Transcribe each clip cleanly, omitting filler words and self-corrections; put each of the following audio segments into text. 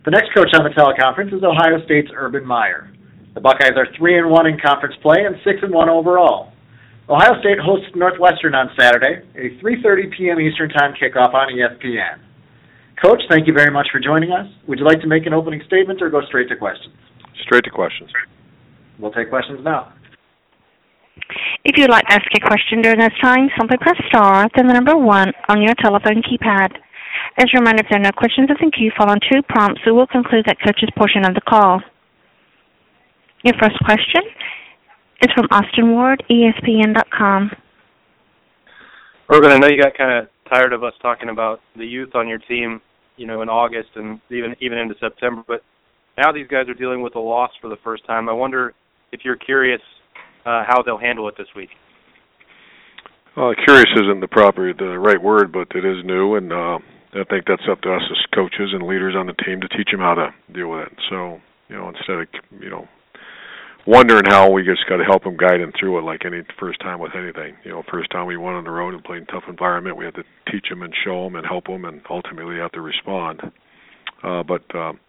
The next coach on the teleconference is Ohio State's Urban Meyer. The Buckeyes are 3-1 in conference play and 6-1 overall. Ohio State hosts Northwestern on Saturday, a 3:30 p.m. Eastern Time kickoff on ESPN. Coach, thank you very much for joining us. Would you like to make an opening statement or go straight to questions? Straight to questions. We'll take questions now. If you would like to ask a question during this time, simply press star, then the number 1 on your telephone keypad. As a reminder, if there are no questions in the queue following 2 prompts, we will conclude that coach's portion of the call. Your first question is from Austin Ward, ESPN.com. Urban, I know you got kind of tired of us talking about the youth on your team, in August and even into September, but now these guys are dealing with a loss for the first time. I wonder if you're curious how they'll handle it this week. Curious isn't the right word, but it is new, and I think that's up to us as coaches and leaders on the team to teach them how to deal with it. So, instead of, wondering how, we just got to help them, guide them through it like any first time with anything. First time we went on the road and played in a tough environment, we had to teach them and show them and help them, and ultimately have to respond. But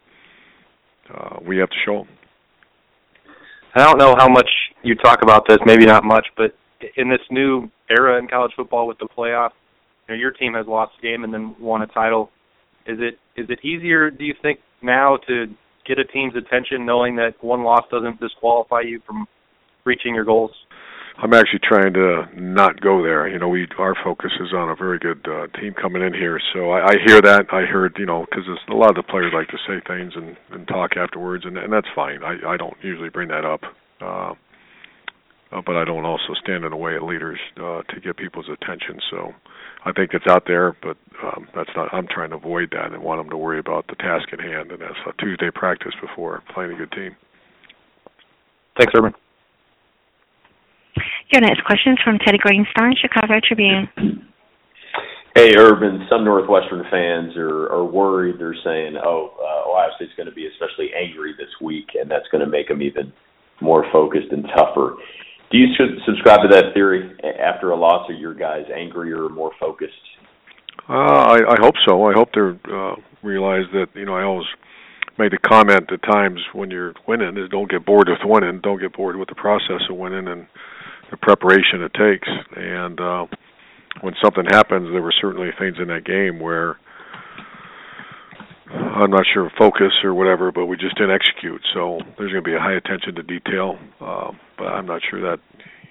we have to show them. I don't know how much you talk about this, maybe not much, but in this new era in college football with the playoff, your team has lost a game and then won a title. Is it easier, do you think, now to get a team's attention knowing that one loss doesn't disqualify you from reaching your goals? I'm actually trying to not go there. Our focus is on a very good team coming in here. So I hear that. I heard, because a lot of the players like to say things and talk afterwards, and that's fine. I don't usually bring that up. But I don't also stand in the way of leaders to get people's attention. So I think it's out there, but that's not. I'm trying to avoid that and want them to worry about the task at hand, and that's a Tuesday practice before playing a good team. Thanks, Urban. Your next question is from Teddy Greenstein, Chicago Tribune. Hey, Urban, some Northwestern fans are worried. They're saying, Ohio State's going to be especially angry this week, and that's going to make them even more focused and tougher. Do you subscribe to that theory? After a loss, are your guys angrier or more focused? I hope so. I hope they realize that, I always make the comment at times when you're winning is don't get bored with winning. Don't get bored with the process of winning and the preparation it takes. And when something happens, there were certainly things in that game where I'm not sure focus or whatever, but we just didn't execute. So there's going to be a high attention to detail, but I'm not sure that,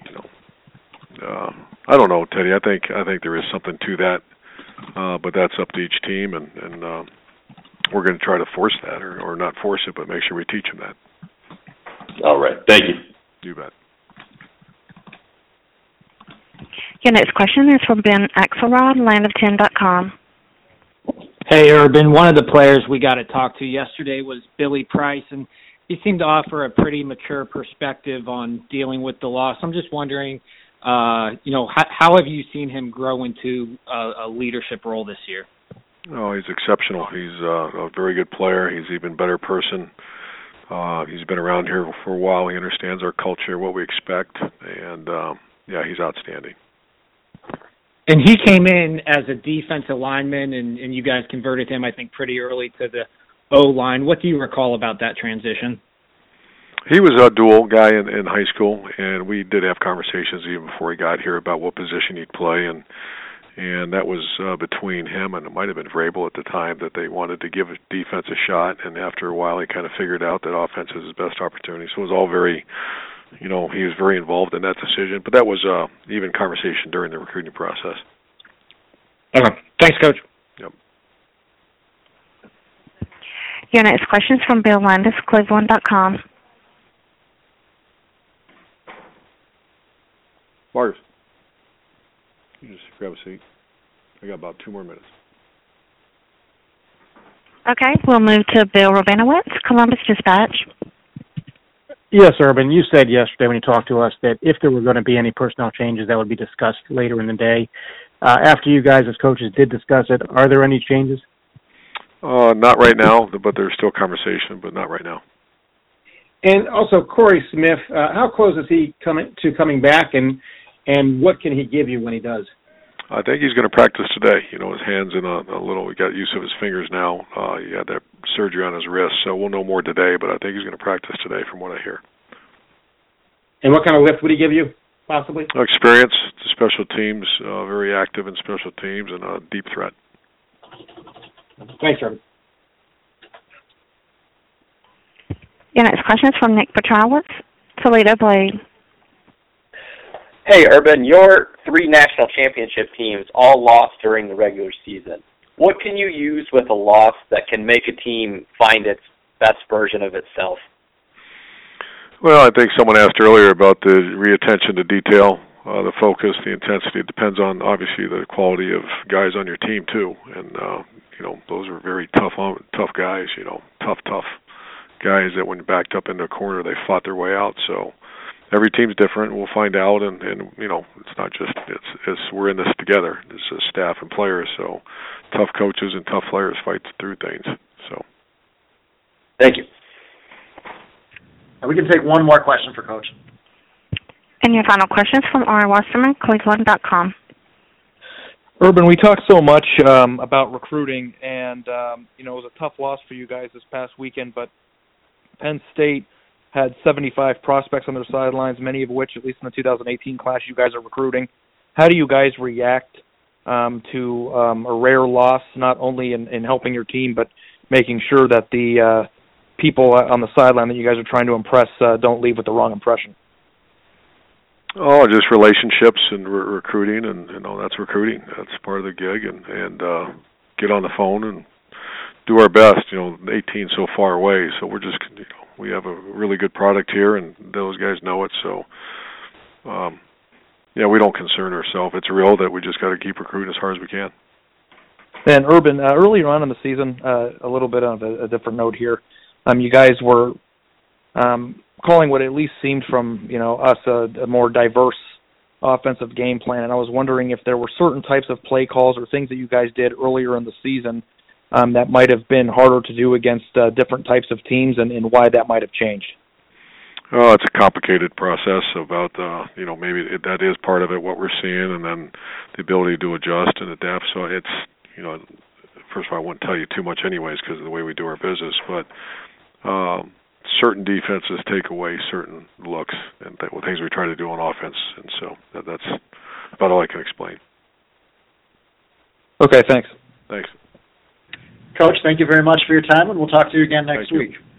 I don't know, Teddy. I think there is something to that, but that's up to each team, and we're going to try to force that, or not force it, but make sure we teach them that. All right. Thank you. You bet. Your next question is from Ben Axelrod, landof10.com. Hey, Urban, one of the players we got to talk to yesterday was Billy Price, and he seemed to offer a pretty mature perspective on dealing with the loss. I'm just wondering, how have you seen him grow into a leadership role this year? Oh, he's exceptional. He's a very good player. He's an even better person. He's been around here for a while. He understands our culture, what we expect, and, he's outstanding. And he came in as a defensive lineman, and you guys converted him, I think, pretty early to the O-line. What do you recall about that transition? He was a dual guy in high school, and we did have conversations even before he got here about what position he'd play, and that was between him and it might have been Vrabel at the time that they wanted to give defense a shot, and after a while he kind of figured out that offense is his best opportunity. So it was all very... he was very involved in that decision, but that was even conversation during the recruiting process. Okay. Thanks, Coach. Yep. Your next question is from Bill Landis, Cleveland.com. Marcus, you just grab a seat. I got about 2 more minutes. Okay, we'll move to Bill Rabinowitz, Columbus Dispatch. Yes, Urban, you said yesterday when you talked to us that if there were going to be any personnel changes, that would be discussed later in the day. After you guys as coaches did discuss it, are there any changes? Not right now, but there's still conversation, but not right now. And also, Corey Smith, how close is he coming back, and what can he give you when he does? I think he's going to practice today. His hands in a little. He got use of his fingers now. He had that surgery on his wrist, so we'll know more today. But I think he's going to practice today, from what I hear. And what kind of lift would he give you, possibly? Experience, special teams, very active in special teams, and a deep threat. Thanks, Urban. Your next question is from Nick Petrowitz, Toledo Blade. Hey, Urban, your 3 national championship teams all lost during the regular season. What can you use with a loss that can make a team find its best version of itself? Well, I think someone asked earlier about the attention to detail, the focus, the intensity. It depends on, obviously, the quality of guys on your team, too. And, those are very tough guys, tough guys that when backed up into a corner, they fought their way out. So every team's different. We'll find out, and it's not just it's we're in this together. This is staff and players. So tough coaches and tough players fight through things. So thank you. And we can take one more question for Coach. And your final question is from Ari Wasserman, Cleveland.com. Urban, we talked so much about recruiting, and it was a tough loss for you guys this past weekend, but Penn State had 75 prospects on their sidelines, many of which, at least in the 2018 class, you guys are recruiting. How do you guys react to a rare loss, not only in helping your team, but making sure that the people on the sideline that you guys are trying to impress don't leave with the wrong impression? Oh, just relationships and recruiting, and that's recruiting. That's part of the gig, and get on the phone and do our best. 18 so far away, so we're just we have a really good product here, and those guys know it. So, we don't concern ourselves. It's real that we just got to keep recruiting as hard as we can. And Urban, earlier on in the season, a little bit of a different note here. You guys were calling what at least seemed from us a more diverse offensive game plan, and I was wondering if there were certain types of play calls or things that you guys did earlier in the season that might have been harder to do against different types of teams, and why that might have changed. Oh, it's a complicated process about maybe that is part of it, what we're seeing, and then the ability to adjust and adapt. So it's first of all, I wouldn't tell you too much anyways because of the way we do our business, but certain defenses take away certain looks and things we try to do on offense, and so that's about all I can explain. Okay, thanks. Thanks. Coach, thank you very much for your time, and we'll talk to you again next week.